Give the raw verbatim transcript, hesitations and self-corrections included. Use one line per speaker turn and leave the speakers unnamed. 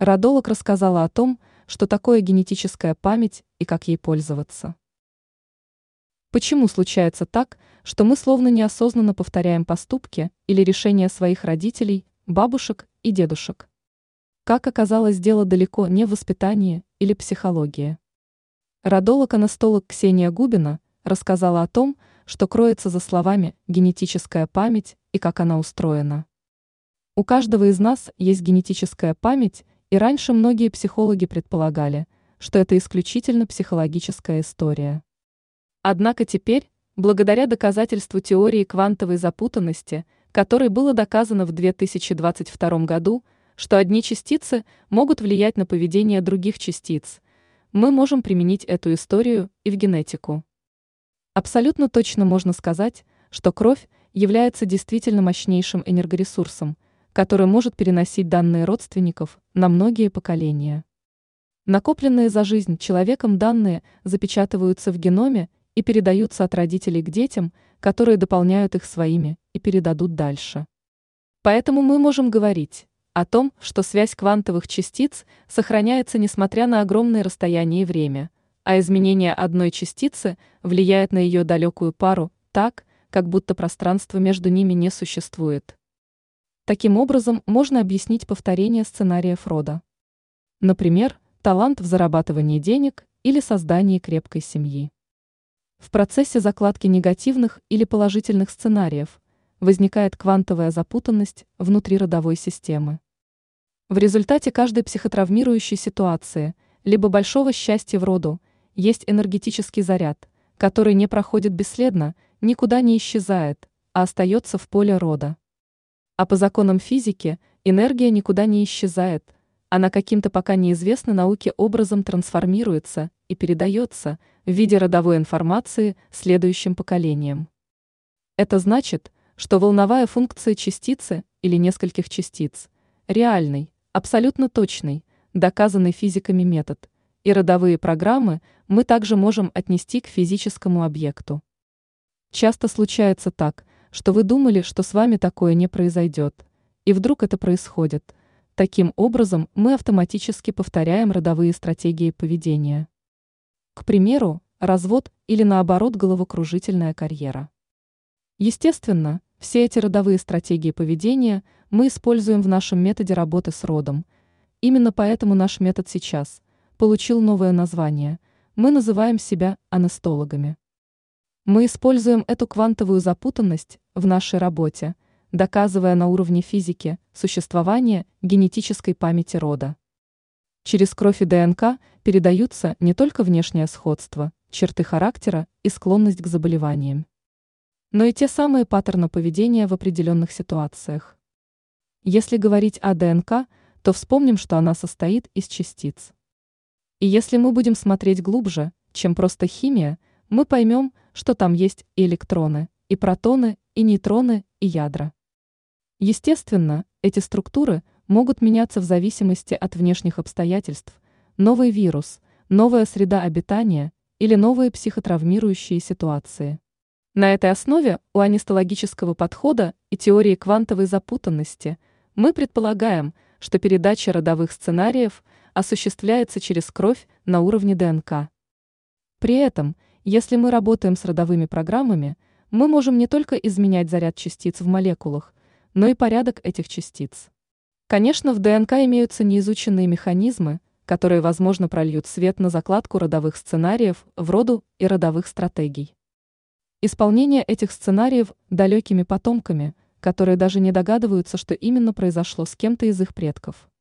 Родолог рассказала о том, что такое генетическая память и как ей пользоваться. Почему случается так, что мы словно неосознанно повторяем поступки или решения своих родителей, бабушек и дедушек? Как оказалось, дело далеко не в воспитании или психологии. Родолог-анестолог Ксения Губина рассказала о том, что кроется за словами «генетическая память» и как она устроена. У каждого из нас есть генетическая память, и раньше многие психологи предполагали, что это исключительно психологическая история. Однако теперь, благодаря доказательству теории квантовой запутанности, которой было доказано в две тысячи двадцать втором году, что одни частицы могут влиять на поведение других частиц, мы можем применить эту историю и в генетику. Абсолютно точно можно сказать, что кровь является действительно мощнейшим энергоресурсом, который может переносить данные родственников на многие поколения. Накопленные за жизнь человеком данные запечатываются в геноме и передаются от родителей к детям, которые дополняют их своими и передадут дальше. Поэтому мы можем говорить о том, что связь квантовых частиц сохраняется несмотря на огромные расстояния и время, а изменение одной частицы влияет на ее далекую пару так, как будто пространство между ними не существует. Таким образом, можно объяснить повторение сценариев рода. Например, талант в зарабатывании денег или создании крепкой семьи. В процессе закладки негативных или положительных сценариев возникает квантовая запутанность внутри родовой системы. В результате каждой психотравмирующей ситуации, либо большого счастья в роду, есть энергетический заряд, который не проходит бесследно, никуда не исчезает, а остается в поле рода. А по законам физики энергия никуда не исчезает, она каким-то пока неизвестной науке образом трансформируется и передается в виде родовой информации следующим поколениям. Это значит, что волновая функция частицы или нескольких частиц – реальный, абсолютно точный, доказанный физиками метод, и родовые программы мы также можем отнести к физическому объекту. Часто случается так, что вы думали, что с вами такое не произойдет, и вдруг это происходит. Таким образом, мы автоматически повторяем родовые стратегии поведения. К примеру, развод или наоборот головокружительная карьера. Естественно, все эти родовые стратегии поведения мы используем в нашем методе работы с родом. Именно поэтому наш метод сейчас получил новое название. Мы называем себя анестологами. Мы используем эту квантовую запутанность в нашей работе, доказывая на уровне физики существование генетической памяти рода. Через кровь и ДНК передаются не только внешнее сходство, черты характера и склонность к заболеваниям, но и те самые паттерны поведения в определенных ситуациях. Если говорить о ДНК, то вспомним, что она состоит из частиц. И если мы будем смотреть глубже, чем просто химия, мы поймем, что там есть и электроны, и протоны, и нейтроны, и ядра. Естественно, эти структуры могут меняться в зависимости от внешних обстоятельств, новый вирус, новая среда обитания или новые психотравмирующие ситуации. На этой основе у анестологического подхода и теории квантовой запутанности мы предполагаем, что передача родовых сценариев осуществляется через кровь на уровне ДНК. При этом, если мы работаем с родовыми программами, мы можем не только изменять заряд частиц в молекулах, но и порядок этих частиц. Конечно, в ДНК имеются неизученные механизмы, которые, возможно, прольют свет на закладку родовых сценариев в роду и родовых стратегий. Исполнение этих сценариев далекими потомками, которые даже не догадываются, что именно произошло с кем-то из их предков.